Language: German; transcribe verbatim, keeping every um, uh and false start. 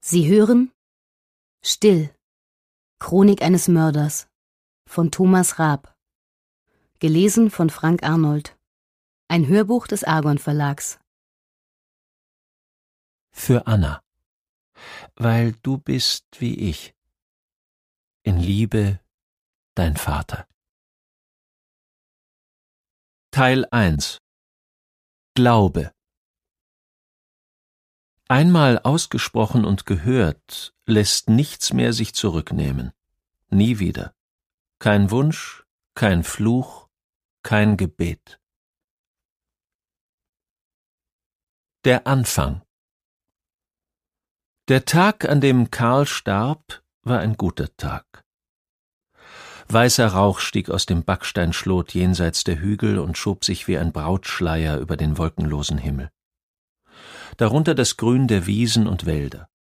Sie hören Still. Chronik eines Mörders von Thomas Raab. Gelesen von Frank Arnold. Ein Hörbuch des Argon Verlags. Für Anna. Weil du bist wie ich. In Liebe, dein Vater. Teil eins. Glaube. Einmal ausgesprochen und gehört, lässt nichts mehr sich zurücknehmen. Nie wieder. Kein Wunsch, kein Fluch, kein Gebet. Der Anfang. Der Tag, an dem Karl starb, war ein guter Tag. Weißer Rauch stieg aus dem Backsteinschlot jenseits der Hügel und schob sich wie ein Brautschleier über den wolkenlosen Himmel. Darunter das Grün der Wiesen und Wälder.